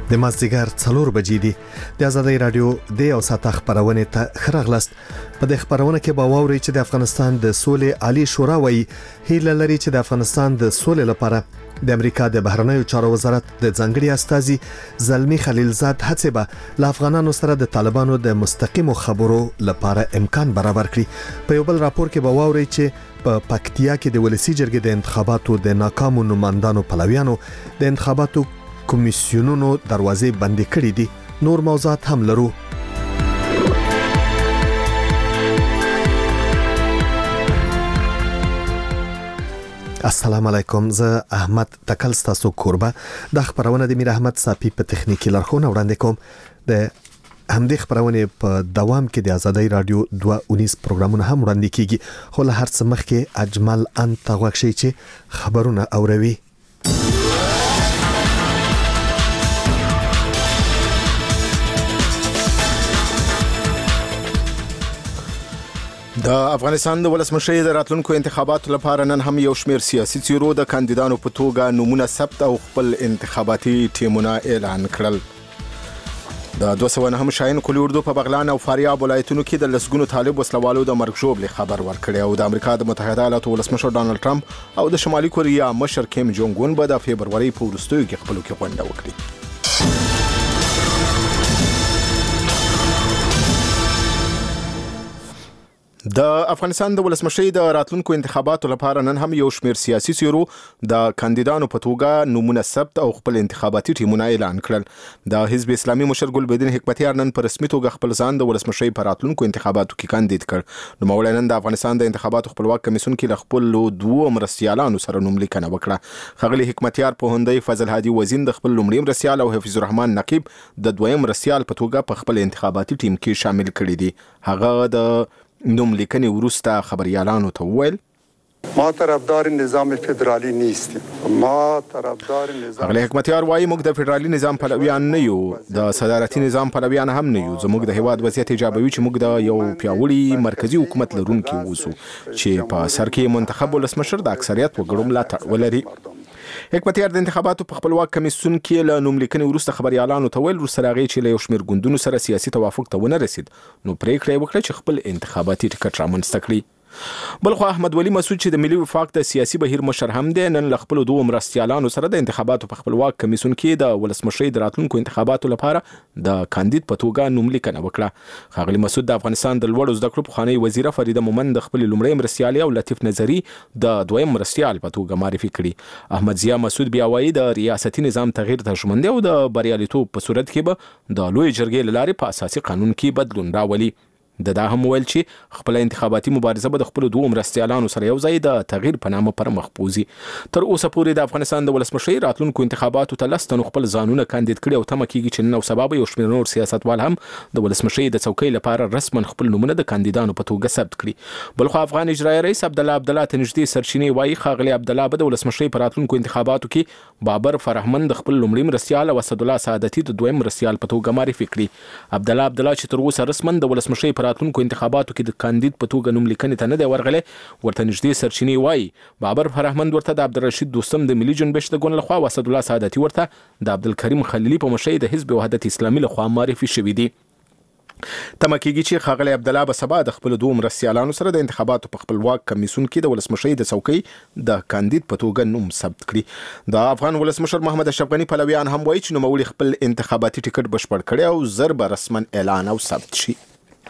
د مازدیګر 4 بجې دي. د آزادۍ رادیو د یو ساعت خبرونه ته خراغلست. په د خبرونه کې به واوري چې د افغانستان د سولې عالی شورا وایي هیله لري چې د افغانستان د سولې لپاره د امریکا د بهرنیو چارو وزارت د ځنګړي استازي زلمی خلیلزاد هڅه به له افغانانو سره د طالبانو د مستقیمو خبرو لپاره امکان برابر کړي. په یو بل راپور کې به واوري چې په پکتیا کې د ولسی جرګې د انتخاباتو د ناکامو نمائندانو پلویانو د انتخاباتو کمیسیونونو دروازې بندې کړې دي. نور موضوعات هم لرو. السلام علیکم، زه احمد تکل ستاسو کوربه. د خبرونه د میر احمد صافی په تخنیکی لارښوونه وړاندې کوم. د همدې خبرونه په دوام کې د آزادۍ رادیو 219 پروګرامونه هم وړاندې کیږي. خو له هر څه مخکې اجمل انت غوښشي چې خبرونه اوروي. د افغانستان د ولسمشر د راتلونکو انتخاباتو لپاره نن هم یو شمېر سیاسي څیرو د کاندیدانو په توګه نومونه ثبت او خپل انتخاباتي ټیمونه اعلان کړل. د 209 شاهین کلي اردو په بغلان او فاریاب ولایتونو کې د لسګونو طالب وسلوالو د مرګ ژوبلې خبر ورکړی او د امریکا د متحده ایالاتو ولسمشر ډانلډ ټرمپ او د شمالي کوریا مشر کیم جونګ اون به د فبروري په وروستیو کې خپلو کې غونډه وکړي. د افغانستان د ولسمشر د راتلونکو انتخاباتو لپاره نن هم یو شمېر سیاسي څیرو د کاندیدانو په توګه نومونه ثبت او خپل انتخاباتي ټیمونه اعلان کړل. د حزب اسلامي مشر ګلبدین حکمتیار نن په رسمي توګه خپل ځان د ولسمشر په راتلونکو انتخاباتو کې کاندید کړ. نوموړی نن د افغانستان د انتخاباتو خپلواک کمیسیون کې له خپلو دوو مرستیالانو سره نوملیکنه وکړه. ښاغلي حکمتیار په هندۍ فضل هادي وزین د خپل لومړي مرستیال او حفیظ الرحمن نقیب د دویم مرستیال په توګه په خپل انتخاباتي ټیم کې شامل کړي دي. هغه د نوم لیکنې وروسته خبريالانو ته وویل ما طرفدار نظام فدرالی نیستیم. هغه حکمتیار وایي موږ د فدرالي نظام پلویان نه یو، د صدارتي نظام پلویان هم نه یو. زموږ د هیواد وضعیت ایجابوي چې موږ د یو پیاوړي مرکزی حکومت لرونکي اوسو چې په سر کې منتخب ولسمشر د اکثریت وګړو ملاتړ ولري. حکمتیار د انتخاباتو په خپلواک کمیسیون کې له نوملیکنې وروسته خبريالانو ته ویل وروسته راغی چې له یو شمېر ګوندونو سره سیاسي توافق ته ونه رسید نو پریکړه یې وکړه چې خپل انتخاباتي ټکټ رامنځته کړي. بلخو احمد ولی مسعود چې د ملي وفاق د سیاسي بهیر مشر هم دی نن له خپل دوه مرستیالانو سره د انتخاباتو په خپلواک کمیسیون کې د ولسمشر د راتلونکو انتخاباتو لپاره د کاندید په توګه نوملیکنه وکړه. ښاغلي مسعود د افغانستان د لوړو زده کړو پخوانی وزیره فریده مومند د خپل لومړی مرستیال او لطیف نظری د دویم مرستیال په توګه معرفي کړي. احمد ضیا مسعود بیا وایي د ریاستي نظام تغییر ته ژمن دی او د بریالیتوب په صورت کې به د لوی جرګې له لارې په اساسي قانون کې بدلون راولي. دا هم ویل چې خپل انتخاباتي مبارزه به د خپل دوه مرستیالانو سره یو ځای د تغییر په نامه پر مخ بوزي. تر اوسه پورې د افغانستان د ولسمشر راتلونکو انتخاباتو ته لستنو خپل ځانونه کاندید کړي او تمه کیږي چې نن او سبا به یو شمېر نور سیاستوال هم د ولسمشر د څوکۍ لپاره رسما خپل نومونه د کاندیدانو په توګه ثبت کړي. بلخو افغان اجرایي رئیس عبدالله ته نږدې سرچینې وایي ښاغلي عبدالله به د ولسمشر په راتلونکو انتخاباتو کې بابر فرهمند د خپل لومړي مرستیال او اسدالله سعادتي د دویم مرستیال په توګه معرفي کړي. عبدالله چې تر اوسه رسما د ولسمشر په راتلونکو انتخاباتو کې د کاندید په توګه نوم لیکنې ته نه دی ورغلی ورته نږدې سرچینې وایي بابر فرهمند ورته د عبدالرشید دوستم د ملي جنبش د ګوند لخوا او اسدالله سعادتي ورته د عبدالکریم خلیلي په مشرۍ د حزب وحدت اسلامي لخوا معرفي شوي دي. تمه کیږي چې ښاغلی عبدالله به سبا د خپل دوه مرستیالانو سره د انتخاباتو په خپلواک کمیسیون کې د ولسمشر د څوکۍ د کاندید په توګه نوم ثبت کړي. د افغان ولسمشر محمد اشرف غني پلویان هم وایي چې نوموړي خپل انتخاباتي ټکټ بشپړ کړي او زر به رسما اعلان او ثبت شي.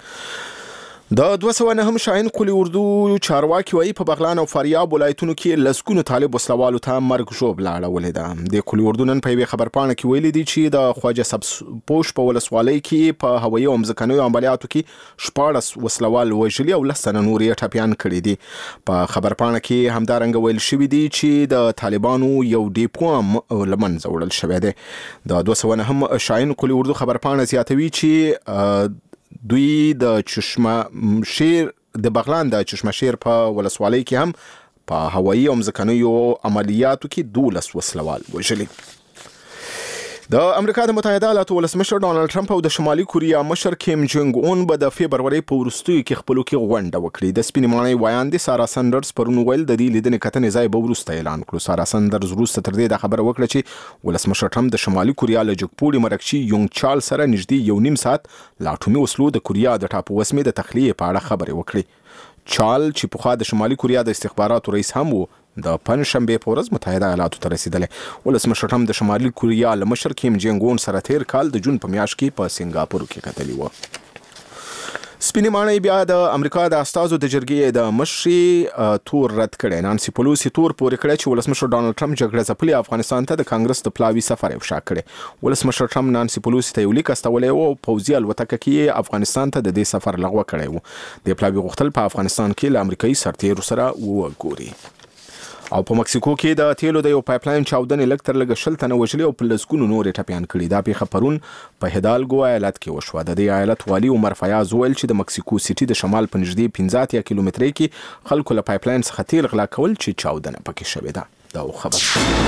د 209 شاهین کلي اردو چارواکي وایي په بغلان او فاریاب ولایتونو کې لسګونو طالب وسلوالو ته مرګ ژوبله اړولې ده. د کلي اردو نن په یوې خبرپاڼه کې ویلي دي چې د خواجه سبزپوش په ولسوالۍ کې په هوایي او ځمکنیو عملیاتو کې 14 وسلوال وژلي او 10 تنه نور یې ټپیان کړي دي. په خبرپاڼه کې همدارنګه ویل شوي دي چې د طالبانو یو ډیپو هم له منځه وړل شوی دی. د 209 شاهین کلي اردو خبرپاڼه زیاتوي چې دوی د چشمه شیر د بغلان د چشمه شیر په ولسوالۍ کې هم په هوایي او ځمکنیو عملیاتو کې 12 وسلوال وژلي. د امریکا د متحده ایالاتو ولسمشر ډانلډ ټرمپ او د شمالي کوریا مشر کیم جونګ اون به د فبروري په وروستیو کې خپلوکي غونډه وکړي. د سپینې ماڼۍ وایاندې سارا سندرز پرون ویل د دې لیدنې کتنې ځای به وروسته اعلان کړو. سارا سندرز وروسته تر دې د خبره وکړه چې ولسمشر ټرمپ د شمالي کوریا له جګپوړي مرکچي یونګ چال سره نږدې 1.5 ساعت لا اټومي وسلو د کوریا د ټاپو وسمې د تخلیې په اړه خبرې وکړي. چال چې پخوا د شمالي کوریا د استخباراتو رئیس هم و د پنځشنبه په ورځ متحده ایالاتو ته رسیدلی. ولسمشر ټرمپ د شمالي کوریا له مشر کیم جونګ اون سره تیر کال د جون په میاشت کې په سنگاپور کې کتلی و. سپینې ماڼۍ بیا د امریکا د استازو د جرګې د مشري تور رد کړي. نانسي پلوسی تور پورې کړی چې ولسمشر ډانلډ ټرمپ جګړه ځپلي افغانستان ته د کانګرس د پلاوي سفر افشا کړي. ولسمشر ټرمپ نانسي پلوسی ته یو لیک استولی و او پوځي الوتکه کې افغانستان ته د دې سفر لغوه کړی و. د پلاوي غوښتل په افغانستان کې له امریکایي سرتیرو سره وګوري. او په مکسیکو کې د تیلو د یو پایپلاین چاودنې لږ تر لږه 20 تنه وژلي او په لسګونو نورې ټپیان کړي. دا پیښه پرون په هیدالګو ایالت کې وشوه. د دې ایالت والي عمر فیاض ویل چې د مکسیکو سیټي د شمال په نږدې 15 کیلومترۍ کې خلکو له پایپلاین څخه تیل غلا کول چې چاودنه پکې شوې ده. دا خبر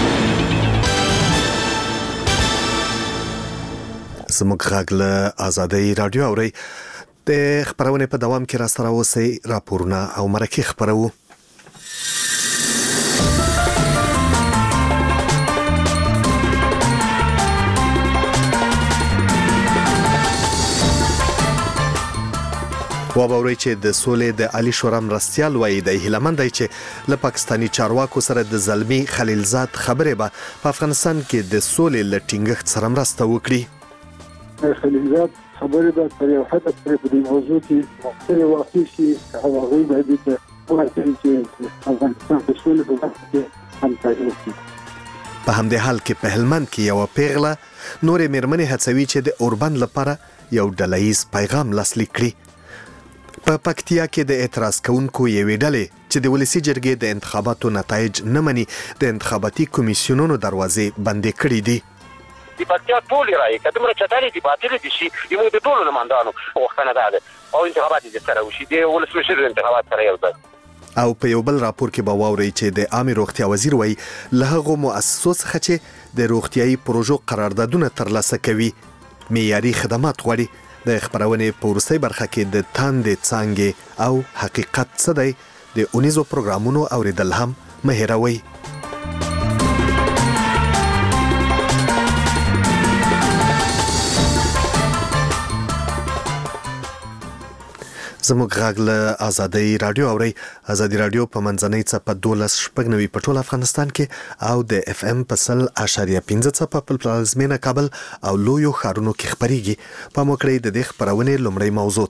زموږ غږ له آزادۍ رادیو اوري. د خبرونه په دوام کې راستره اوسئ. راپورونه او مرکه خبرو. وبوري چې د سولې د علي شورا مرستيال وایي د هیلمندای چې له پاکستاني چارواکو سره د زلمی خلیلزاد خبرې به په افغانستان کې د سولې له ټینګښت سره مرسته وکړي. خلیلزاد خبرې به تر یو حد پورې په دې موضوع کې مختلف واقع شي او هغه به د ورته چې افغانستان د سولې په برخه کې همکاري وکړي. په همدې حال کې په هلمند کې یو پیغله نورې مېرمنې هڅوي چې د اوربند لپاره یو ډلهییز پیغام لاسلیک کړي. په پکتیا کې د اعتراض کوونکو یوې ډلې چې د ولسی جرګې د انتخاباتو نتایج نه مني د انتخاباتي کمیسیونونو دروازې بندې کړې دي. د پکتیا ټول راي کدمره چټاري دی باطل دي شي یو د ټولو نمائندانو وختنه ده او انتخابات دي سره وشي د ولسمشر انتخابات سره یو ځای. او په یو بل راپور کې به واوري چې د عامه روغتیا وزیر وایي له هغو مؤسسو څخه چې د روغتيایي پروژو قراردادونه ترلاسه کوي معیاري خدمات غواړي. د خبرونې په وروستۍ برخه کې د تاندې څانګې او حقیقت څه دی د اونیزو پروګرامونو اوریدل هم مه هېروئ. زموږ غږ له آزادۍ رادیو اوري. آزادۍ رادیو په منځنۍ څپه 12.9 په ټول افغانستان کې او د اف ام په 100.15 څپه په پلازمینه کابل او لویو ښارونو کې خبريږي. په موکړې د دې خبرونې لومړی موضوع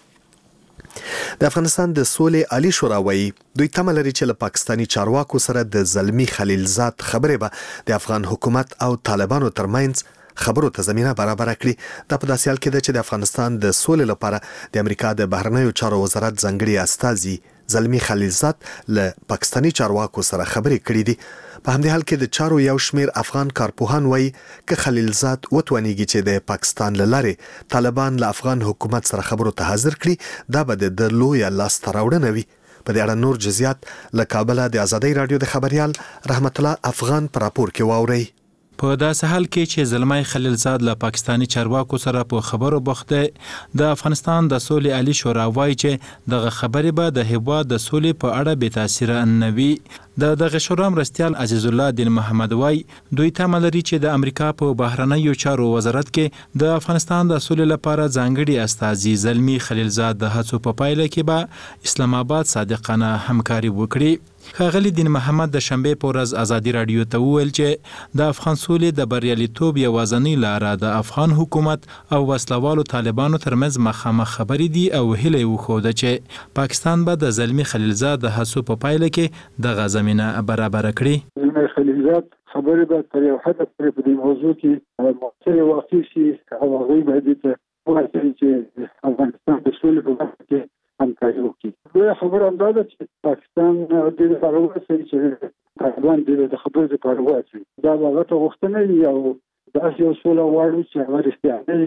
ته د افغانستان د سولې علي شورا وایي دوی تمه لري چې له پاکستاني چارواکو سره د زلمی خلیلزاد خبرې به د افغان حکومت او طالبانو ترمنځ خبرو ته زمينه برابر کړي. دا په داسې حال کې ده چې د افغانستان د سولې لپاره د امریکا د بهرنیو چارو وزارت ځنګړي استازي زلمی خلیلزاد له پاکستاني چارواکو سره خبرې کړې دي. په همدې حال کې د چارو یو شمیر افغان کارپوهان وایي چې خلیلزاد وتوانیږي چې د پاکستان له لارې طالبان له افغان حکومت سره خبرو ته حاضر کړي. دا به د لوی لاسته راوړنه وي. په دې اړه نور جزئیات له کابل د آزادۍ رادیو د خبريال رحمت الله افغان پر راپور کې واوري. په داسې حال کې چې زلمی خلیلزاد له پاکستاني چارواکو سره په خبرو بوخته د افغانستان د سولې علي شورا وایي چې دغه خبرې به د هیواد د سولې په اړه بې تاثیره نه وي. دغه شورا مرستیال عزیز الله دین محمد وایي دوی تمه لري چې د امریکا په بهرنیو چارو وزارت کې د افغانستان د سولې لپاره ځانګړي استازي زلمی خلیلزاد د هڅو په پایله کې به اسلام آباد صادقانه همکاري وکړي. ښاغلي دین محمد د شنبې په ورځ آزادي رادیو ته وویل چې د افغان سولې د بریالیتوب یوازینۍ لاره د افغان حکومت او وسلوالو طالبانو ترمنځ مخامخ خبرې دي او هیله یې وښوده چې پاکستان به د زلمی خلیلزاد د هڅو په پایله کې دغه زمینه برابر کړي. زلمی خلیلزاد خبرې به تر یو حد پورې په دې موضوع کې مختلف واقع شي او هغه به د ورته چې افغانستان د سولې په برخه کې همکاري وکړي. دا خبره هم ده چې پاکستان د لپاره وایي چې طالبان د خبرې لپاره وایي دا هغه ته غوښتنه یو داسې یو سوله غواړي چې هغه رښتیا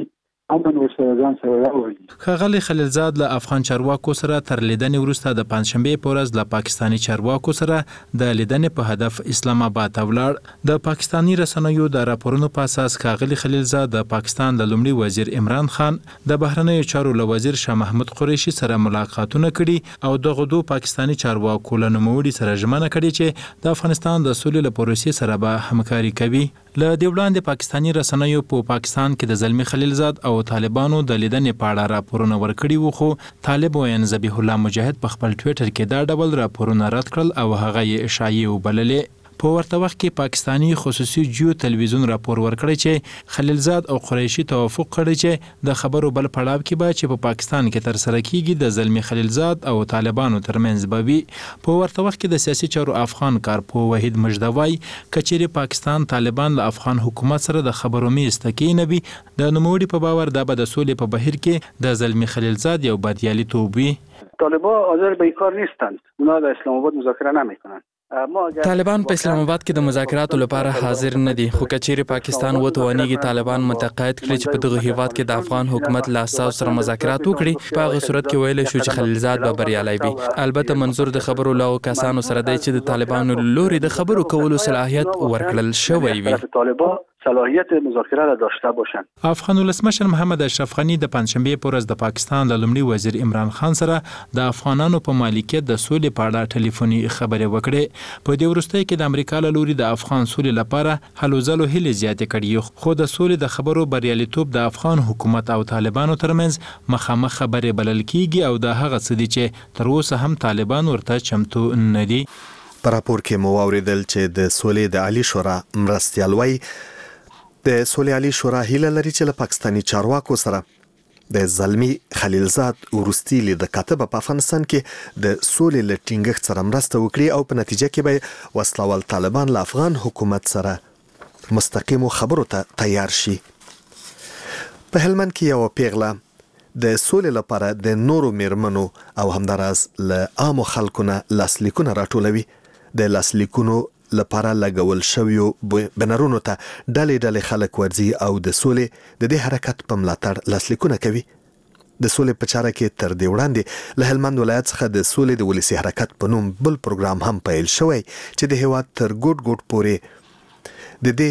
امن ورسره ځان سره راولي. ښاغلی خلیلزاد له افغان چارواکو سره تر لیدنې وروسته د پنځشنبې په ورځ له پاکستاني چارواکو سره د لیدنې په هدف اسلام آباد ته ولاړ. د پاکستاني رسنیو د راپورونو په اساس ښاغلی خلیلزاد د پاکستان د لومړي وزیر عمران خان د بهرنیو چارو له وزیر شاه محمود قریشي سره ملاقاتونه کړي او دغه دوه پاکستاني چارواکو له نوموړي سره ژمنه کړې چې د افغانستان د سولې له پروسې سره به همکاري کوي. له دې وړاندې پاکستاني رسنیو په پاکستان کې د زلمی خلیلزاد او طالبانو د لیدنې په اړه راپورونه ورکړي وو، خو طالب وین ذبیح الله مجاهد په خپل ټویټر کې دا ډول راپورونه رد کړل او هغه یې اشاعیه وبللې. په ورته وخت کې پاکستاني خصوصي جیو تلویزیون راپور ورکړی چې خلیلزاد او قریشي توافق کړی چې د خبرو بل پړاو کې به چې په پاکستان کې تر سره کیږي د زلمی خلیلزاد او طالبانو ترمنځ به وي. په ورته وخت کې د سیاسي چارو افغان کارپوه وحید مجدوی کچېرې پاکستان طالبان له افغان حکومت سره د خبرو میز ته کېنوي، د نوموړي په باور دا به د سولې په بهیر کې د زلمی خلیلزاد یو بدیالیتوب وي. طالبان حاضر به کار نیستند، اونا در اسلام آباد مذاکره نمیکنند. طالبان په اسلام آباد کې د مذاکراتو لپاره حاضر نه دي، خو کچېرې پاکستان وتوانیږي طالبان متقاعد کړي چې په دغه هیواد کې د افغان حکومت له اساس سره مذاکرات وکړي، په هغه صورت کې ویلی شو چې خلیلزاد به بریالی وي. البته منظور د خبرو له کسانو سره دی چې د طالبانو لوري د خبرو کولو صلاحیت ورکړل شوی وي. صلاحیت مذاکره را داشته باشند. افغان ولسمشر محمد اشرف غنی د پنځشنبې په ورځ د پاکستان له لومړي وزیر عمران خان سره د افغانانو په مالکیت د سولې په اړه ټلیفوني خبرې وکړې. په دې وروستۍ کې د امریکا له لوري د افغان سولې لپاره هلو ځلو هلې زیاتې کړي، خو د سولې د خبرو بریالیتوب د افغان حکومت او طالبانو ترمنځ مخامخ خبرې بلل کیږي او د هغه څه دي چې تر اوسه هم طالبان ورته چمتو نه دي. په راپور کې مو واوریدل چې د سولې د عالی شورا مرستیال وایي د سولې عالی شورا هیله لري چې له پاکستاني چارواکو سره د زلمی خلیلزاد ورستی لید کاتب په افغانستان کې د سولې له ټینګښت سره مرسته وکړي او په نتیجه کې به وسلوال طالبان له افغان حکومت سره مستقیم خبرو ته تیار شي. په هلمند کې یو پیغله د سولې لپاره د نورو میرمنو او همداراز له عامو خلکو نه لاسلیکونه راټولوي. د لاسلیکونو لپاره لګول شویو بنرونو ته ډلې خلک ورځي او د سولې د دې حرکت په ملاتړ لاسلیکونه کوي. د سولې په چاره کې تر دې وړاندې له هلمند ولایت څخه د سولې د ولسي حرکت په نوم بل پروګرام هم پیل شوی چې د هیواد تر ګوټ پورې د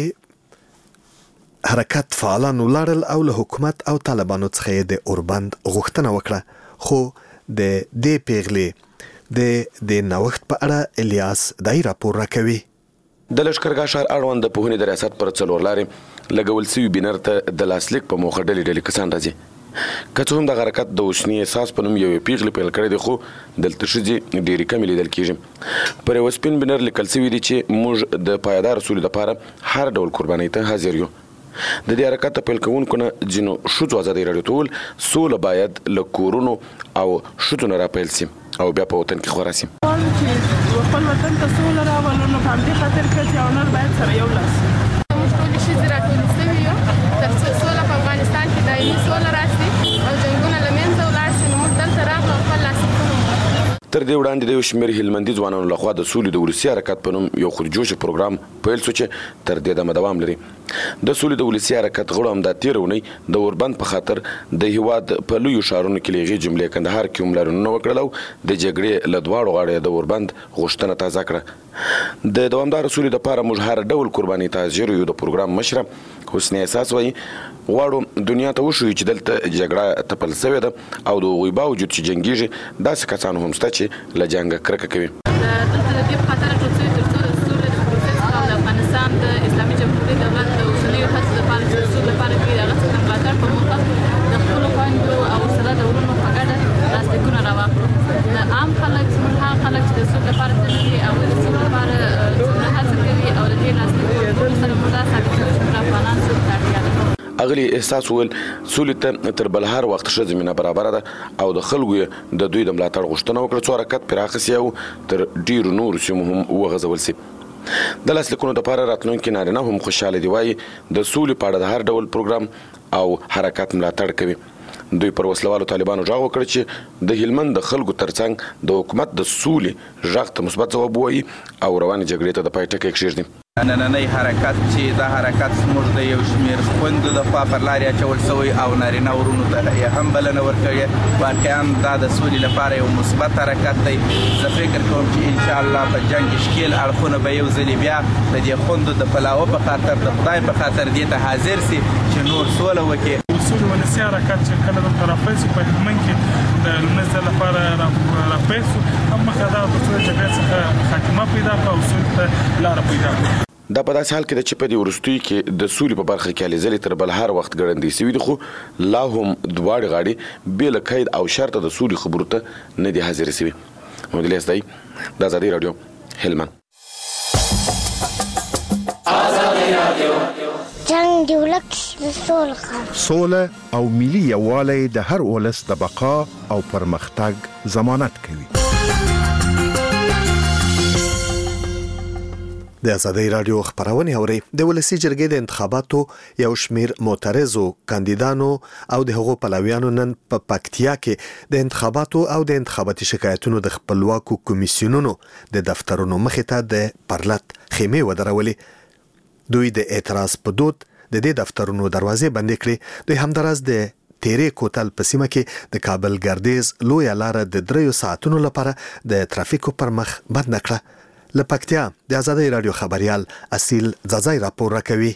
دې حرکت فعالان ولاړل او له حکومت او طالبانو څخه د اوربند غوښتنه وکړه. خو د دې پیغلې د نوښت په اړه الیاس دای راپور راکوي. د لشکرګاه ښار اړوند د پوهنې د ریاست پر څلور لارې لګول سوي بینر ته د لاسلیک په موخه ډلې کسان راځي. که څه هم د حرکت د اوسني احساس په نوم یوې پیغلې پیل کړی دی، خو دلته ښځې ډېرې کمې لیدل کېږي. پر یوه سپین بینر لیکل سوي دي چې موږ د پایدار سولې لپاره هر ډول قربانۍ ته حاضر یو. د دې حرکت پیل کوونکو نه ځینو ښځو ازادۍ راډیو ته وویل سوله باید له کورونو او ښځو نه راپیل سي او بیا په وطن کې خورا سي. خپل وطن ته سوله راولو، نو په همدې خاطر ښځې او نر باید سره یو لاس شي. موږ ټولې ښځې راټولې سوي یو تر څو سوله په افغانستان کې دایمي سوله راشي او جنګونه له منځه ولاړ شي. نو موږ دلته راغلو او خپل لاسلیکونه تر دې وړاندې د یو شمېر هلمندي ځوانانو لخوا د سولې د ولسي حرکت په نوم یو خودجوشه پروګرام پیل شو چې تر دې دمه دوام لري. د سولې د ولسي حرکت غړو همدا تېره اونۍ د اوربند په خاطر د هیواد په لویو ښارونو کې له هغې جملې کندهار کې هم لارښوونونه وکړل او د جګړې له دواړو غاړو د اوربند غوښتنه تازه کړه. د دوامداره سولې دپاره موږ هر ډول قربانۍ ته حاضر یو. د پروګرام مشره حسني احساس وایي غواړو دنیا ته وښیو چې دلته جګړه تپل سوې ده او د هغوی باوجود چې جنګېږي داسې کسان هم شته چې له جنګه کرکه کوي. دلته د دې په خاطر ټول څه تر څو د سولې د پروسس څخه د افغانستان د اسلامي جمهوریت دولت د اوسنیو هڅو لپاره چې د سولې لپاره کوي هغه څخه ملاتړ په موخه د خپلو خویندو او سره د ورونو په ګډه لاسلیکونه راواخلو. د عام خلک زموږ هغه خلک چې د سولې لپاره تللي او د سولې لپاره څومره هڅه کوي او د دې لاسلیک سره موږ دا ثابت کړو چې موږ افغانان سولې ته اړتیا لرو. اغلی احساس ویل سولې ته تر بل هر وخت ښه زمینه برابره ده او د خلکو یې د دوی د ملاتړ غوښتنه وکړه څو حرکت پراخه سي او تر ډیرو نورو سیمو هم وغځول سي. د لاسلیکونو دپاره راتلونکي نارینه هم خوشحاله دي، وایي د سولې په اړه د هر ډول پروګرام او حرکت ملاتړ کوي. دوی پر وسلوالو طالبانو غږ وکړ چې د هلمند د خلکو ترڅنګ د حکومت د سولې غږ ته مثبت ځواب ووایي او روانې جګړې ته د پای ټکی کېږدي. نننی حرکت چې دا حرکت زموږ د یو شمېر خویندو د خوا پر لارې اچول شوی او نارینه ورونو ته یې هم بلنه ورکړې. واقعا دا د سولې لپاره یو مثبت حرکت دی. زه فکر کوم چې انشاءالله په جنګ ښکیل اړخونه به یو ځلې بیا د دې خویندو د پلاوه په خاطر د خدای په خاطر دې ته حاضر سي چې نور سوله وکړي. اصول ولسي حرکت چې کله د طرفین په هلمند کې د لومړي ځل لپاره راپیل شو، هم مخکې دا د سولې جګړې څخه خاتمه پیدا کړه او سولې ته لاره پیدا کړه. دا په داسې حال کې چې په دې وروستیو کې د سولې په برخه کې هلې ځلې تر بل هر وخت ګړندې سوي دي، خو لا هم دواړې غاړې بې له قید او شرطه د سولې خبرو ته نه دي حاضرې سوي. محمد الیاس دای، د ازادي راډیو، هلمند. جنگ دی ولک د سوله او ملي یووالی د هر ولس د بقا او پرمختګ ضمانت کوي. د ازادي راډیو خبرونه اوري. د ولسی جرګې د انتخاباتو یو شمیر معترضو کاندیدانو او د هغو پلویانو نن په پکتیا کې د انتخاباتو او د انتخاباتي شکایتونو د خپلواکو کمیسیونونو د دفترونو مخې ته د پرلط خیمه ودرولې. دوی د اعتراض په دود د دې دفترونو دروازې بندې کړې. دوی همداراز د تیرې کوتل په سیمه کې د کابل ګردیز لویه لاره د 3 ساعتونو لپاره د ترافیکو پر مخ بند کړه. لپکتیا د ازادي راډیو خبريال اصیل زازای راپور راکوي.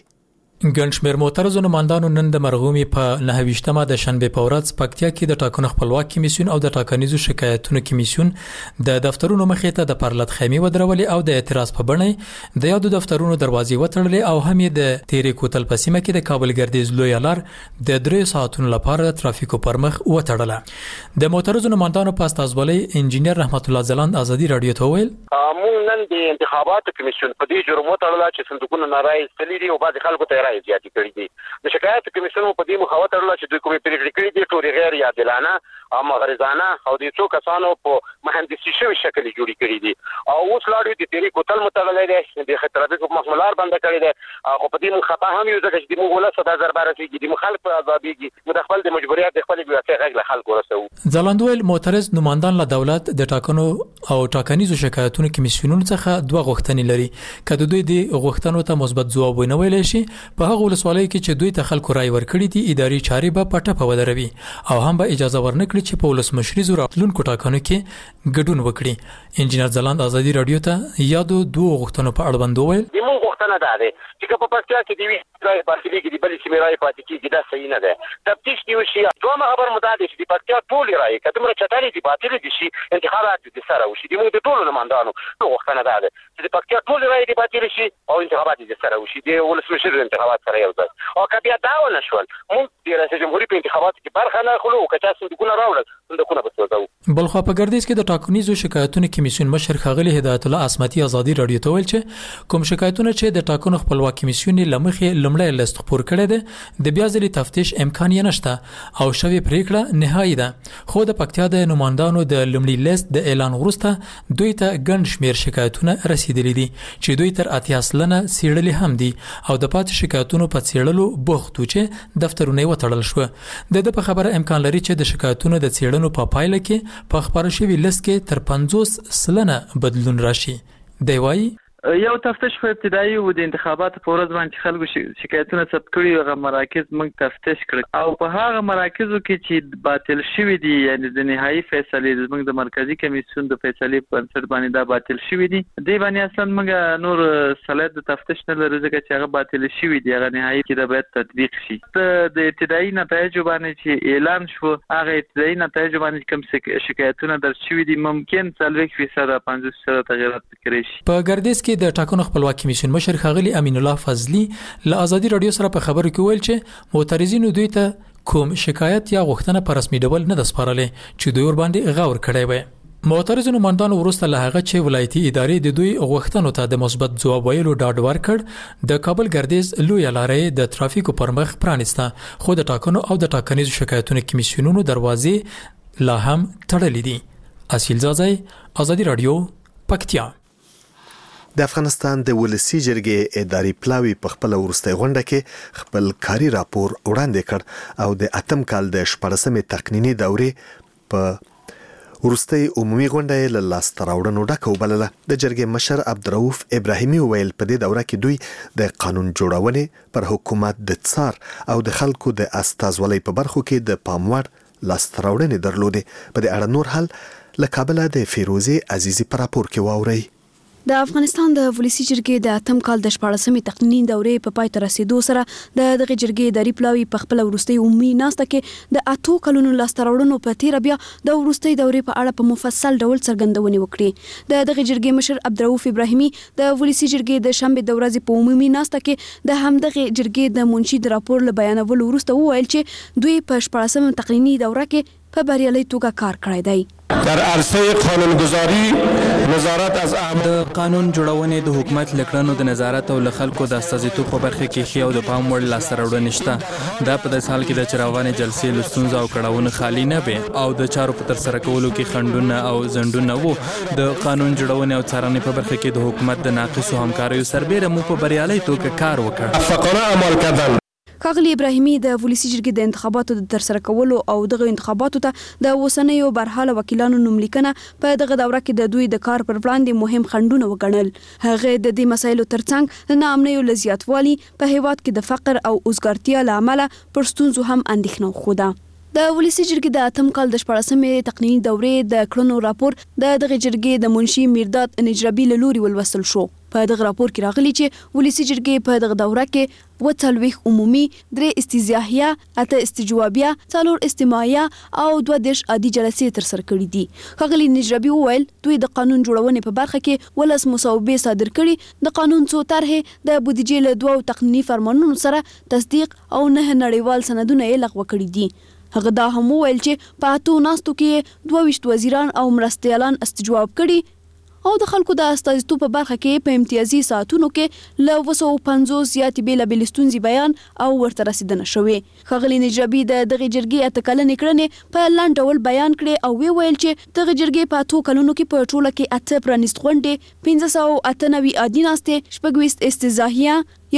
ګڼ شمېر معترضو نمایندانو نن د مرغومي په 29مه د شنبې په ورځ پکتیا کې د ټاکنو خپلواک کمیسیون او د ټاکنیزو شکایتونو کمیسیون د دفترونو مخې ته د پرلط خیمه ودرولې او د اعتراض په بڼه د یادو دفترونو دروازې وتړلې او هم د تیرې کوتل په سیمه کې د کابل ګردیز لویه لار د 3 ساعتونو لپاره ترافیکو پر مخ وتړله. د معترضو نمایندانو په استازولۍ انجینر رحمت الله ځلاند ازادي راډیو ته وویل، موږ نن د انتخاباتو کمیسیون په دې جرم وتړله چې صندوقونه نارای استلي دي او بعض خلکو ته زیاتې کړې دي. د شکایت کمیسیون په دې مخاوت لرله چې دوی کومې پریکړې کړې دي ټولې غیر عادلانه او مغرضانه او د څو کسانو په مهندسي شوي شکل جوړې کړې دي او اوس لاړې د تیرې کوتل متړلې ده د خطراتو په مخملار بند کړې ده او په دې مخه هم یو ځکه چې د موږ ولس د 1000 رسیدي د مخالف آزاديږي د خپل د مجبوریت د خپل بیاته غږ له خلکو رسو. ځلاندویل معترض نمایندان له دولت د ټاکنو او ټاکنیزو شکایتونو کمیسیونونو څخه 2 غوښتنې لري. کله دوی د غوښتنو ته مثبت ځواب ونویل شي، په هغه ولسوالۍ کې چې دوی ته خلکو رای ورکړي دي اداري چارې به په ټپه ودروي او هم به اجازه ورنکړي چې په ولسمشري زو راتلونکو ټاکنو کې ګډون وکړي. انجینر ځلاند ازادي راډیو ته یادو 2 غوښتنو په اړه باندې وویل، موږ غوښتنه ده چې په پکتیا کې دی رای پاتې کې دی بل سیمه رای پاتې کې دا صحیح نه ده. تفتیش دی وشي دوه خبر متعدد چې پکتیا ټول رای کډمره چټالي دی باطل دي شي انتخابات دي سره وشي د موږ د ټولو نمایندانو غوښتنه ده چې پکتیا ټول رای دی باطل شي او انتخابات دي سره وشي د ولسمشر انتخابات سره یو ځای او کبیا داو نشول. موږ د رئیس جمهوریت په انتخابات کې برخه نه اخلو او کچا صندوقونه راوړل صندوقونه بسوځو. بلخوا په ګردیز کې د ټاکنیزو شکایتونو کمیسیون مشر ښاغلی هدایت الله اسمتي ازادي راډیو ته ویل چې کوم شکایتونه چې د ټاکنو خپلواک کمیسیون لمخې لمړی لیست خپور کړي دي د بیا ځلې تفتیش امکان یې نشته او شوی پریکړه نهایی ده. خو د پکتیا د نمایندانو د لمړي لیست د اعلان وروسته دوی ته ګڼ شمیر شکایتونه رسیدلي دي چې دوی تر 80 سلنه سیړلي هم دي او د پاتې شکایتونو په څېړلو بوختو چې دفترونه وتړل شو. د په خبره امکان لري چې د شکایتونو د څېړنو په پایله کې په خبره شوی لیست کې تر 50 سلنه بدلون راشي. دی وايي یو تفتیش په ابتدایي و د انتخاباتو په ورځ باندې خلکو شکایتونه ثبت کړي هغه مراکز موږ تفتیش کړ او په هغه مراکزو کې چې باطل شوی دي یعنی د نهایی فیصله موږ د مرکزی کمیسیون د فیصلې په اساس باندې دا باطل شوی دي دی باندې اصلا موږ نور سلاد د تفتیش نه لري ځکه چې هغه باطل شوی دي هغه نهایی کې دا باید تطبیق شي. د ابتدایي نتایج باندې چې اعلان شو هغه ابتدایي نتایج باندې کوم شکایتونه در شوی دي ممکن 40% 50% تغیرات کړي شي. په ګردیز د ټاکنو خپلواک کمیسیون مشر ښاغلی امین الله فضلی له ازادي راډیو سره په خبرو کې ویل چې معترضینو دوی ته کوم شکایت یا غوښتنه په رسمي ډول نه د سپارلې چې دوی ور باندې غور کړی وي. معترضینو مندانو وروسته له هغه چې ولایتي ادارې د دوی غوښتنو ته د مثبت ځواب ویلو ډاډ ورکړ د کابل ګردیز لویه لارې د ترافیکو پر مخ پرانیسته خو د ټاکنو او د ټاکنیزو شکایتونو کمیسیونونو دروازې لا هم تړلې دي. اصیل زازای ازادي راډیو پکتیا. د افغانستان د ولسی جرګې اداري پلاوی په خپل ورستۍ غونډه کې خپل کاري راپور وړاندې کړ او د اتم کال د 14مې تقنینی دورې په وروستۍ عمومي غونډه له لاسته راوړنو ډکه وبلله. د جرګې مشر عبدالرؤف ابراهیمي وویل په دې دوره کې دوی د قانون جوړونې پر حکومت د څار او د خلکو د استازولۍ په برخو کې د پام وړ لاسته راوړنې درلودې. په دې اړه نور حل له کابله د فیروزې عزیزي په راپور کې واورئ. د افغانستان د ولسی جرګې د اتم کال د 14مې تقنیني دورې په پای ته رسیدو سره د دغه جرګې اداري پلاوی په خپل وروستي عمومي ناسته کې د 8 کلونو لاسته راوړنو په تیر بیا د وروستي دورې په اړه په مفصل ډول څرګندونې وکړي. د دغه جرګې مشر عبدالرؤف ابراهیمي د ولسی جرګې د شنبه د ورځې په عمومي ناسته کې د همدغه جرګې د منشي د راپور له بیانولو وروسته وویل چې دوی په 14مې تقنیني دوره کې په بریالي توګه کار کړی دی. در عرصه قانونگذاری نظارت از د قانون جوړونې د حکومت لکړنو د نظارت او له خلکو د استازیتوب په برخه کې ښې او د پام وړ لاسته راوړنې شته. دا په داسې حال کې د چې روانې جلسې له ستونزو او کړاوونو خالي نه وي او د چارو په ترسره کولو کې خنډونه او ځنډونه وو. د قانون جوړونې او څارنې په برخه کې د حکومت د ناقصو همکاریو سربیره مو په بریالي توګه کار وکړ. موفقانه عمل کردن. ښاغلي ابراهیمي د ولسی جرګې د انتخاباتو د ترسره کولو او دغه انتخاباتو ته د اوسنیو برحاله وکیلانو نوملیکنه په دغه دوره کې د دوی د کار پر وړاندې مهم خنډونه وګڼل. هغه د دې مسایلو ترڅنګ د ناامنیو له زیاتوالي په هیواد کې د فقر او اوزګارتیا له امله پر ستونزو هم اندېښنه وښوده. د ولسی جرګې د اتم کال د 14مې تقنیني دورې د کړنو راپور د دغه جرګې د منشي میرداد نجربي له لوري ولوستل شو. په دغه راپور کې راغلي چې ولسی جرګې په دغه دوره کې 40 عمومي، 3 استیضاحیه، 8 استجوابیه، 4 استماعیه او 2 عادي جلسې ترسره کړې دي. ښاغلي نجربي وویل دوی د قانون جوړونې په برخه کې 12 مصوبې صادر کړي. د قانون څو طرحې د بودیجې له 2 تقنیني فرمانونو سره تصدیق او 9 نړیوال سندونه یې لغوه کړي دي. هغه دا هم وویل چې په 8 ناستو کې 22 وزیران او مرستیالان استجواب کړي او د خلکو د استازیتوب په برخه کې په امتیازي ساعتونو کې له 250 زیاتې بېلابېلې ستونزې بیان او ورته رسیدنه شوې. ښاغلي نجربي د دغه جرګې 8 کلنې کړنې په لاندې ډول بیان کړې او ویل چې دغه جرګې په 8 کلونو کې په ټوله کې 8 پرانیست غونډې، 598 عادي ناستې، 26 استیضاحیه،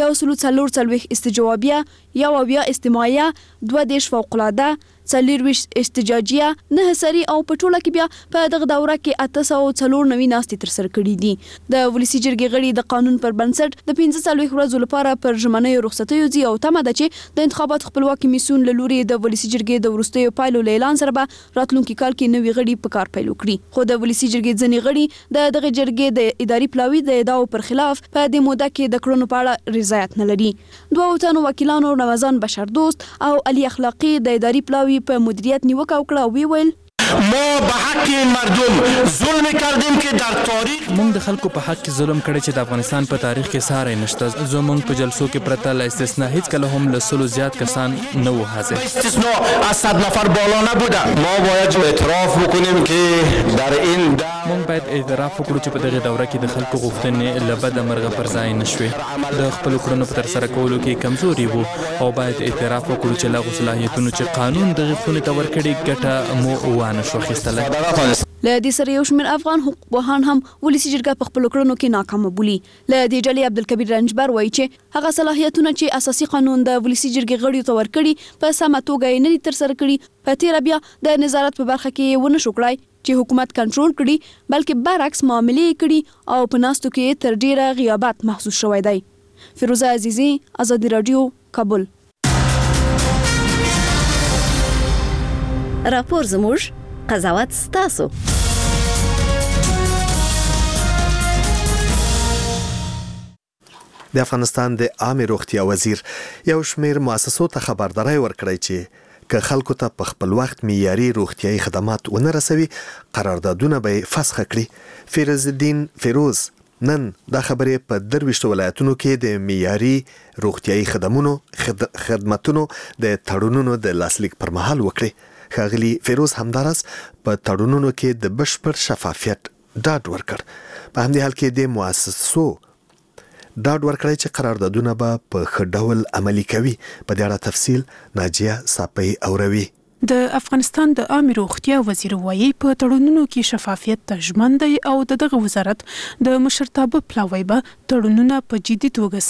140 استجوابیه، 1 استماعیه، 2 فوق‌العاده، 40 استجاجیه، 9 سری او په ټوله کې بیا په دغه دوره کې 894 ناستې ترسره کړي دي. د ولسی جرګې غړي د قانون پر بنسټ د 45 ورځو لپاره پر ژمنیو رخصتیو ځي او تمه ده چې د انتخابات خپلواک کمیسیون له لوري د ولسی جرګې د وروستیو پایلو له اعلان سره به راتلونکي کال کې نوي غړي په کار پیل وکړي. خو د ولسی جرګې ځینې غړي د دغه جرګې د اداري پلاوی د ادعاو پر خلاف په دې موده کې د کړنو په اړه رضایت نه لري. 2 تنو وکیلانو رمضان بشردوست او علي اخلاقی د اداري پلاوی په مدیریت نیوکه وکړه او ویل ما به حق مردم ظلم کردیم که در تاریخ موږ د خلکو په حق کې ظلم کړی چې د افغانستان په تاریخ کې ساری نشته. زموږ په جلسو کې پرته له استثنا هیڅ کله هم له 100 زیات کسان نه وو حاضر. استثنا از 100 نفر بالا نبوده. ما باید اعتراف بکنیم که در این موږ باید اعتراف وکړو چې په دغه دوره کې د خلکو غوښتنې له بده مرغه پر ځای نشوې. د خپل کړنو په ترسره کولو کې کمزوري وو او باید اعتراف وکړو چې له صلاحیتونو چې قانون دغه خونې ته ورکړي ګټه مو وانه شو اخیستله. له دې سره یو شمېر افغان حقوقپوهان هم ولسی جرګه په خپلو کړنو کې ناکامه بولي. له دې ډلې عبدالکبیر رنجبر وایي چې هغه صلاحیتونه چې اساسي قانون د ولسی جرګې غړیو ته ورکړي په سمه توګه یې نه دي ترسره کړي. په تېره بیا د نظارت په برخه کې ونه شو کړای چې حکومت کنټرول کړي، بلکې برعکس معاملې کړي او په ناستو کې تر ډیره غیابت محسوس شوی دی. فیروزه عزیزی، آزادي رادیو، کابل. راپور زموږ، قضاوت ستاسو. د افغانستان د عامه روغتیا وزیر یو شمېر مؤسسو ته خبرداری ورکړی چې که خلکو ته په خپل وخت معیاري روغتیايي خدمات ونه رسوي قراردادونه به فسخ کړي. فیروز الدین فیروز نن دا خبرې په 23 ولایتونو کې د معیاري روغتیايي خدماتونو د تړونونو د لاسلیک پر مهال وکړي. ښاغلي فیروز همدارس په تړونونو کې د بشپړ شفافیت ډاډ ورکړ. په همدې حال کې د مؤسسو ډاډ ورکړی چې قراردادونه به په ښه ډول عملي کوي. په دې اړه تفصیل ناجیه صاپی اوروي. د افغانستان د عامه روغتیا وزیر وایي په تړونونو کې شفافیت ته ژمن دی او دغه وزارت د مشرتابه پلاوی به تړونونه په جدي توګه څاري.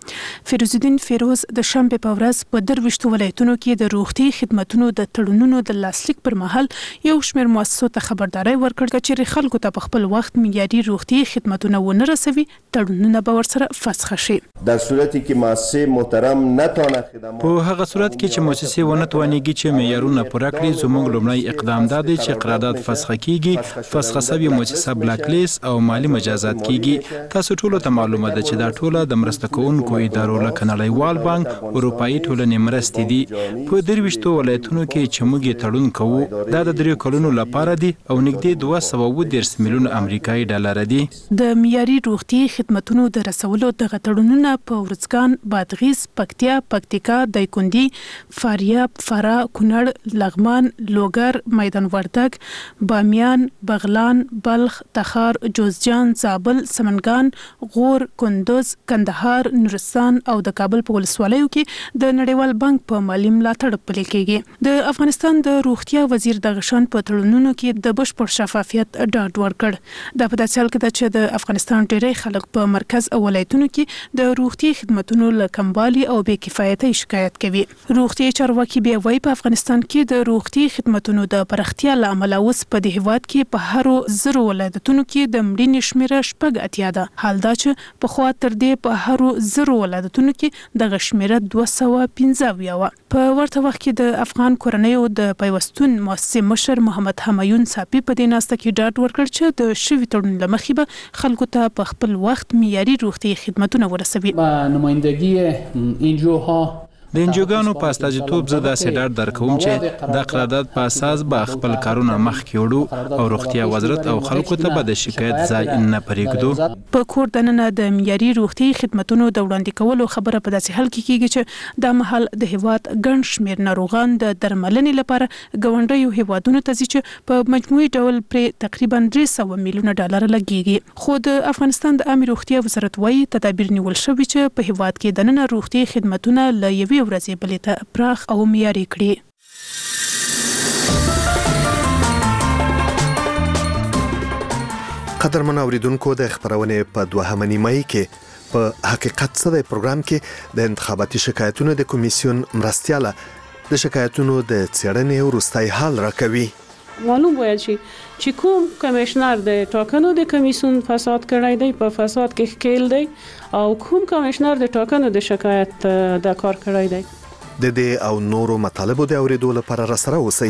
فیروز الدین فیروز د شنبه په ورځ په 23 ولایتونو کې د روغتي خدماتونو د تړونونو د لاسلیک پر مهال یو شمېر مؤسسو ته خبرداري ورکړه چې خلکو ته په خپل وخت معیاري روغتي خدماتونه ونه رسوي تړونونه به ورسره فسخ شي. در صورتی که مؤسسه محترم نتونه په هغه صورت کې چې مؤسسې ونه توانېږي چې معیارونه پوره کړي زموږ لومړی اقدام دا دی چې قرارداد فسخ کیږي، فسخ شوی مؤسسه بلاک لیست او مالی مجازات کیږي. تاسو ټول ته معلومه ده چې دا ټوله د مرسته کوونکو ادارو لکه نړیوال بانک، اروپایي ټولنې مرستې دي. په 23 ولایتونو کې چې موږ تړون کوو دا د 3 کلونو لپاره دي او نږدې 230 میلیون امریکایي ډالر دي. د معیاري روغتي خدماتونو د رسولو د تړونونه په ورځګان، بادغیس، پکتیا، پکتیکا، دایکندي، فاریاب، فراه، کونړ، لغمان، لوګر، میدان وردګ، بامیان، بغلان، بلخ، تخار، جوزجان، زابل، سمنګان، غور، کندوز، کندهار، نورستان او د کابل په ولسوالیو کې د نړیوال بانک په مالی ملاتړ پلي کېږي. د افغانستان د روغتیا وزیر د غشان په تړونونو کې د بشپړ شفافیت ډاډ ورکړ. دا په داسې حال کې ده چې د افغانستان ډېری خلک په مرکز او ولایتونو کې د روغتي خدماتونو له کموالي او بې کفایتۍ شکایت کوي. روغتي چارواکي بیا وایي په افغانستان کې د روغتي خدماتونو د پراختیا له امله اوس په دې هېواد کې په هرو 1000 ولایتونو کې د مړینې شمېره 80 ده. حال دا چې پخوا تر دې په هرو 1000 ولایتونو کې دغه شمېره 215 وه. په ورته وخت کې د افغان کورنیو د پیوستون مؤسسې مشر محمد همایون صافي په دې ناسته کې ډاډ ورکړ چې د شوي تړون له مخې به خلکو ته په خپل وخت معیاري روغتي خدمتونه ورسوي. نمایندگی انجوها د انجوګانو په استازیتوب زه داسې ډاډ درکوم چې د قرارداد په اساس به خپل کارونه مخکې وړو او روغتیا وزارت او خلکو ته به د شکایت ځای نه پرېږدو. په کور دننه د معیاري روغتي خدمتونو د وړاندې کولو خبره په داسې حال کې کیږي چې دا مهال د هیواد ګڼ شمېر ناروغان د درملنې لپاره ګاونډیو هیوادونو ته ځي چې په مجموعي ډول پرې تقریبا 300 میلیونه ډالر لګیږي. خو د افغانستان د عامه روغتیا وزارت وايي تدابیر نیول شوي چې په هیواد کې دننه روغتي خدمتونه له یوې ورځې بلې ته پراخ او معیاري کړي. قدرمن اوریدونکو د خبرونې په 2 نیمایي کې په حقیقت څه د پروګرام کې د انتخاباتي شکایتونو د کمیسیون مرستیاله د شکایتونو د څېړنې وروستی حال راکوي. معلوم باید شي چې کوم کمشنر د ټاکنو د کمیسیون فساد کړی دی، په فساد کې ښکیل دی، او کوم کمشنر د ټاکنو د شکایت د کار کړی دی. د دې او نورو مطالبو د اوریدو لپاره راسره اوسئ.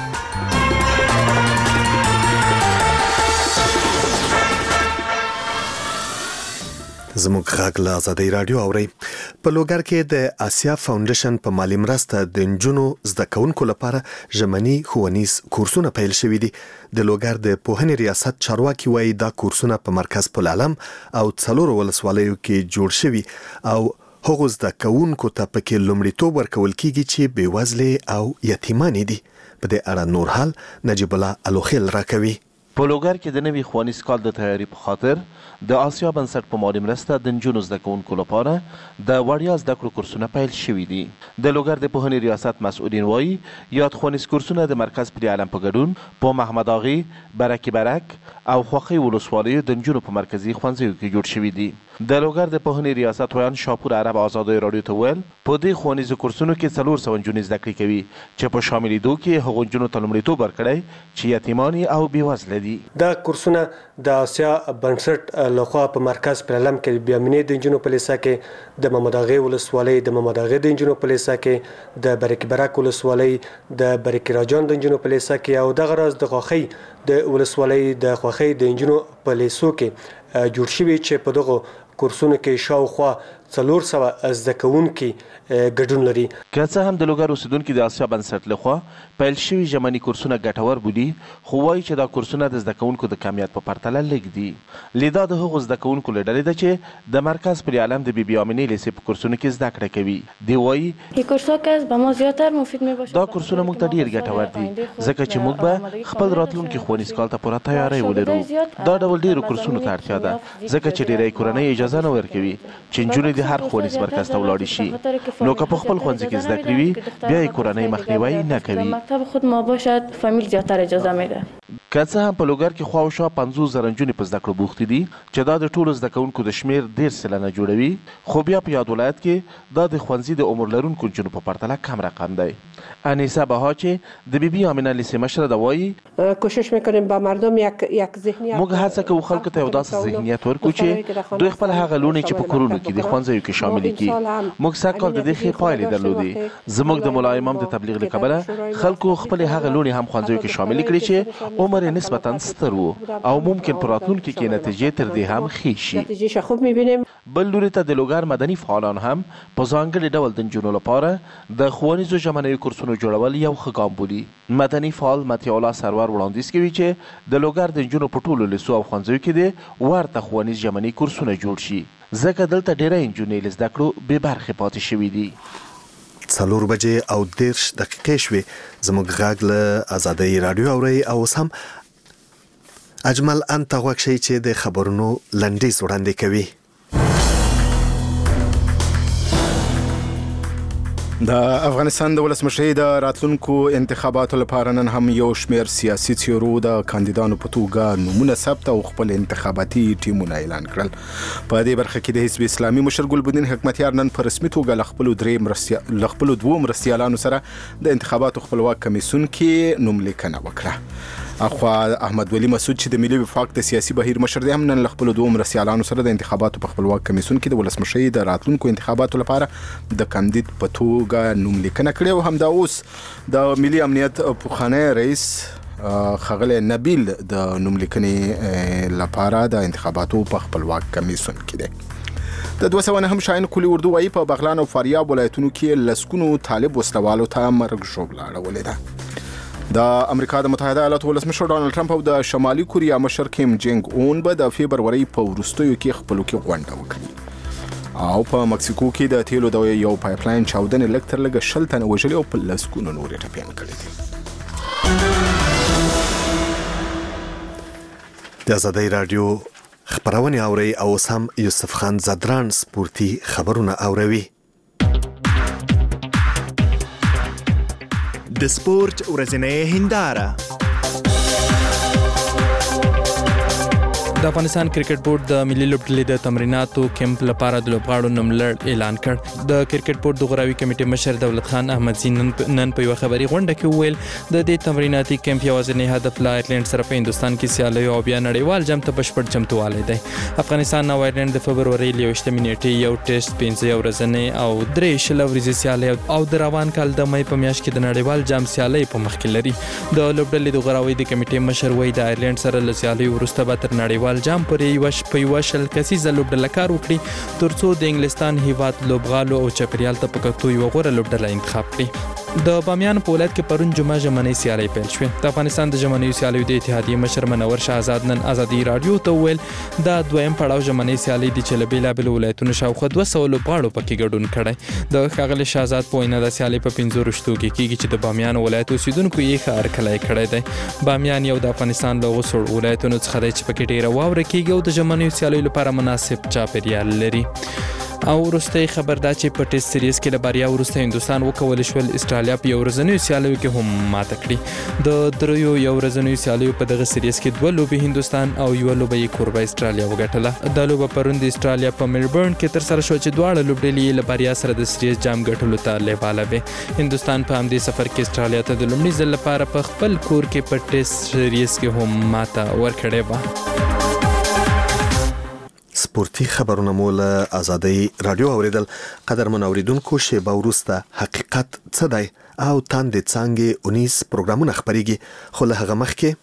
زموږ غږ له آزادۍ راډیو اورئ. په لوګر کې د آسیا فاونډیشن په مالی مرسته د نجونو زده کوونکو لپاره ژمني ښوونیز کورسونه پیل شوي دي. د لوګر د پوهنې ریاست چارواکي وایي دا کورسونه په مرکز پل علم او 4 ولسوالیو کې جوړ شوي او هغو زده کوونکو ته پکې لومړیتوب ورکول کیږي چې بېوزلې او یتیمانې دي. په دې اړه نور حال نجیب الله الوخیل راکوي. په لوګر کې د نوي ښوونیز کال د تیاري په خاطر د آسیا بنسټ په مالي مرسته د نجونو زده کوونکو لپاره د وړیا زده کړو کورسونه پیل شوي دي. د لوګر د پوهنې ریاست مسؤلین وایي یاد ښوونیز کورسونه د مرکز پل علم په ګډون په محمد اغي، برکي برک او خوښۍ ولسوالیو د نجونو په مرکزي ښوونځیو کې جوړ شوي دي. د لوګر د پوهنې ریاست ویان شاپور عرب آزادۍ راډیو ته ویل په دې ښوونیزو کورسونو کې 400 نجونې زده کړې کوي چې په شاملېدو کې هغو نجونو ته لومړیتوب ورکړی چې یتیمانې او بېوزله دي. دا کورسونه د آسیا بنسټ لخوا په مرکز پل علم کې د بیامینې د نجونو په لیسه کې، د محمد اغي ولسوالۍ د محمد اغي د نجونو په لیسه کې، د برکي برک ولسوالۍ د برکي راجان د نجونو په لیسه کې، او دغه راز د خوښۍ د ولسوالۍ د خوښۍ د نجونو په لیسو کې جوړ شوي چې په دغه کورسونو کې شاوخوا 400 زده کوونکي ګډون لري. که څه هم د لوګر اوسیدونکي د آسیا بنسټ لخوا پیل شوي ژمني کورسونه ګټور بولي، خو وایي چې دا کورسونه د زده کوونکو د کمیت په پرتله لږ دي. لیدا د هغو زده کوونکو له ډلې ده چې د مرکز پل علم د بیبي آمینې لیسې په کورسونو کې زده کړه کوي. دی وایي دا کورسونه موږ ته ډېر ګټور دي ځکه چې موږ به خپل راتلونکي ښوونیز کال ته پوره تیاری ولرو. دا ډول ډېرو کورسونو ته اړتیا ده ځکه چې ډېری کورنۍ اجازه نه ورکوي چې نجونې د هر ښوونیز مرکز ته ولاړې شي، نو که په خپل ښوونځي کې زده کړې وي بیا یې کورنۍ مخنیوی نه کوي. که څه هم په لوګر کې خواوشا 50,000 نجونې په زده کړو بوختې دي چې دا د ټولو زده کوونکو د شمېر 10 سلنه جوړوي، خو بیا په یاد ولایت کې دا د ښوونځي د عمر لرونکو نجونو په پرتله کم رقم دی. انیسه بها چې د بیبي آمینه لیسې مشره ده وایي کوشش میکنیم با مردم یک ذهنیت موږ هڅه کوو خلکو ته یو داسې ذهنیت ورکړو چې دوی خپل هغه لوڼې چې په کورونو کې د ښوونځیو کې شاملې کړي. موږ سږ کال د دې ښې پایلې درلودې. زموږ د ملا امام د تبلیغ له کبله خلکو خپلې هغه لوڼې هم ښوونځیو کې شاملې کړي چې عمر یې نسبتا ستر و او ممکن په راتلونکي کې نتیجې تر دې هم ښې شي. بل لوري ته د لوګر مدني فعالان هم په ځانګړي ډول د نجونو لپاره د ښوونیزو ژمنیو کورسونو جوړول یو ښه ګام بولي. مدني فعال مطیع الله سرور وړاندیز کوي چې د لوګر د نجونو په ټولو لیسو او ښوونځیو کې د ورته ښوونیز ژمني کورسونه جوړ شي، ځکه دلته ډېری نجونې له زده کړو بې برخې پاتې شوي دي. 4 بجې او 10 دقیقې شوې. زموږ غږ له آزادۍ راډیو اورئ او اوس هم اجمل انت غوږ شئ چې د خبرونو لنډیز وړاندې کوي. د افغانستان د ولسمشرۍ د راتلونکو انتخاباتو لپاره نن هم یو شمېر سیاسي څیرو د کاندیدانو په توګه نومونه ثبت او خپل انتخاباتي ټیمونه اعلان کړل. په دې برخه کې د حزب اسلامي مشر ګلبدین حکمتیار نن په رسمي توګه له خپلو 2 مرستیالانو سره د انتخاباتو خپلواک کمیسیون کې نوملیکنه وکړه. اخوا احمد ولی مسعود چې د ملي وفاق د سیاسي بهیر مشر دی هم نن له خپلو 2 مرستیالانو سره د انتخاباتو په خپلواک کمیسیون کې د ولسمشرۍ د راتلونکو انتخاباتو لپاره د کاندید په توګه نوملیکنه کړې او همدا اوس د ملي امنیت پخوانی رئیس ښاغلی نبیل د نوملیکنې لپاره د انتخاباتو په خپلواک کمیسیون کې دی. د 209 شاهین کلي اردو وايي په بغلان او فاریاب ولایتونو کې لسګونو طالب وسلوالو ته مرګ ژوبله اړولې ده. د امریکا د متحده ایالاتو ولسمشر ډانلډ ټرمپ او د شمالي کوریا مشر کیم جنګ اون به د فبرورۍ په وروستیو کې خپلو کې غونډه وکړي او په مکسیکو کې د تیلو د یو پایپلاین چاودنې لږ تر لږه 60 تنه وژلي او په لسګونو نورې ټپیان کړي دي. د آزادۍ راډیو خبرونه اوري او سم یوسف خان زدران سپورتي خبرونه اوروي. د سپورت ورځنۍ هنداره. د افغانستان کرکټ بورډ د ملي لوبډلې د تمریناتو کیمپ لپاره د لوبغاړو نوملړ اعلان کړ. د کرکټ بورډ د غوراوي کمیټې مشر دولت خان احمدزي نن په یو خبري غونډه کې وویل د دې تمریناتي کیمپ یوازینی هدف له آیرلند سره په هندستان کې سیالي او بیا نړیوال جام ته بشپړ چمتووالی دی. افغانستان او آیرلند د فبرورۍ 21 نیټې یو ټیسټ 15 ورځې او 3 ورځې سیالي او د روان کال د مې په میاشت کې د نړیوال جام سیالي په مخ کې لري. د لوبډلې د غوراوي د کمیټې مشر وایي د آیرلند سره له سیالي وروسته به تر نړیوال جام پورې یو شل کسیزه لوبډله کار وکړي ترڅو د انګلستان هیواد لوبغالو او چاپیریال ته په کتو یو غوره لوبډله انتخاب کړي. د بامیان په ولایت کې پرون جمعه ژمنۍ سیالۍ پیل شوې. د افغانستان د ژمنیو سیالیو د اتحادیې مشر منور شهزاد نن آزادۍ راډیو ته وویل دا دویم پړاو ژمنۍ سیالۍ دي چې له بېلابېلو ولایتونو شاوخوا 200 لوبغاړو پکې ګډون کړی. د ښاغلي شهزاد په وینا د سیالۍ په 15 رشتو کې کیږي چې د بامیان ولایت اوسیدونکو یې ښه هرکلی کړی دی. بامیان یو د افغانستان له هغو سړو ولایتونو څخه دی چې پکې ډېره واوره کیږي او د ژمنیو سیالیو لپاره مناسب چاپیریال لري. او وروستی خبر دا چې په ټیسټ سیریز کې له بریا وروسته هندوستان وکولی شول استرالیا په یو ورځنیو سیالیو کې هم ماته کړي. د دریو یو ورځنیو سیالیو په دغه سیریز کې 2 لوبې هندوستان او یو لوبه یې کوربه استرالیا وګټله. دا لوبه پرون د استرالیا په ملبورن کې ترسره شوه چې دواړه لوبډلې له بریا سره د سیریز جام ګټلو ته لیواله وې. هندوستان په همدې سفر کې استرالیا ته د لومړي ځل لپاره په خپل کور کې په ټیسټ سیریز کې هم ماته ورکړې وه. سپورتي خبرونه مو له آزادۍ راډیو اوریدل. قدرمن اوریدونکو شیبه وروسته حقیقت څه دی او تاندې څانګې 19 پروګرامونه خبريږي خو له هغه مخکې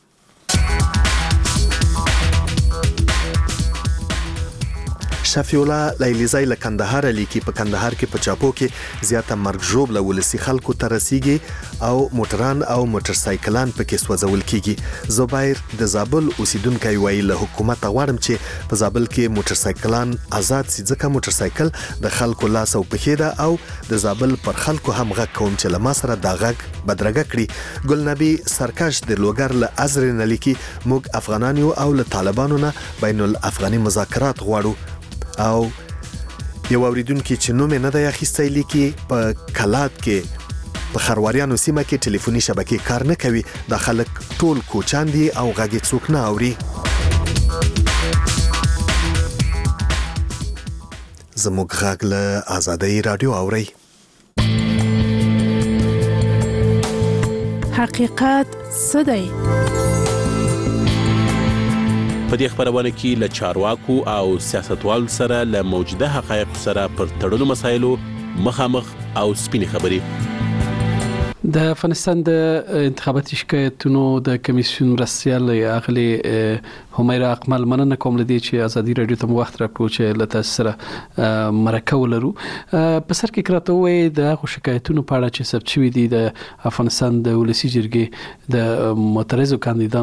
شفیولا لیلیزای له کندهار لیکي په کندهار کې په چاپو کې زیاته مرګ ژوبله ولسی خلکو ته رسیږي او موټران او موټرسایکلان پکې سوځول کیږي. زبیر د زابل اوسیدونکو ویل له حکومت غواړم چې په زابل کې موټرسایکلان آزاد سي ځکه موټرسایکل د خلکو لاس او پښې ده او د زابل پر خلکو هم غږ کوم چې له ما سره دا غږ بدرګه کړي. ګلنبی سرکش د لوګر له ازر نه لیکي موږ افغانان یو او له طالبانو نه بین الافغاني مذاکرات غواړو. او یو اوریدونکو چې نوم نه دی اخیستی لیکي په کلات کې په خرواريانو سیمه کې ټلیفوني شبکې کار نه کوي. د خلک ټول کوچان دي او غږی څوک نه اوري. زموږ غږ له آزادۍ رادیو اوري. حقیقت څه دی؟ په دې خبرونه کې له چارواکو او سیاستوالو سره له موجوده حقایق سره پر تړلو مسایلو مخامخ او سپینې خبرې. د افغانستان د انتخاباتي شکایتونو د کمیسیون مرستیال اغلی همیرا اکمل مننه کوم لدی چې ازادي رادیو ته وخت راکړو چې لته سره مرکه ولرو. په سر کې کراته وې د شکایتونو په اړه چې ثبت شوې دي د افغانستان د ولسی جرګې د معترضو کاندیدانو